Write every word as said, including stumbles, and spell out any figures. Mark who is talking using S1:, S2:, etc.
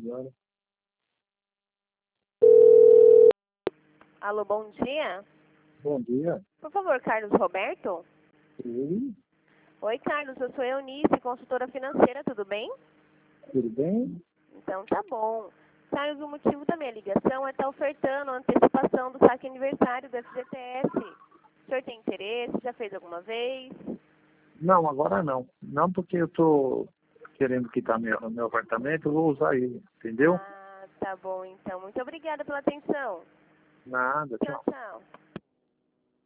S1: agora.
S2: Alô, bom dia.
S1: Bom dia.
S2: Por favor, Carlos Roberto?
S1: Oi,
S2: Oi, Carlos, eu sou Eunice, consultora financeira, tudo bem?
S1: tudo bem?
S2: Então tá bom. Carlos, o motivo da minha ligação é estar ofertando a antecipação do saque aniversário do F G T S. O senhor tem interesse? Já fez alguma vez?
S1: Não, agora não. Não porque eu tô querendo quitar meu, meu apartamento, eu vou usar ele, entendeu?
S2: Ah, tá bom então. Muito obrigada pela atenção.
S1: Nada,
S2: Tchau,
S1: tchau.
S2: tchau.